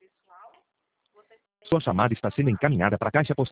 Sua chamada está sendo encaminhada para a caixa postal.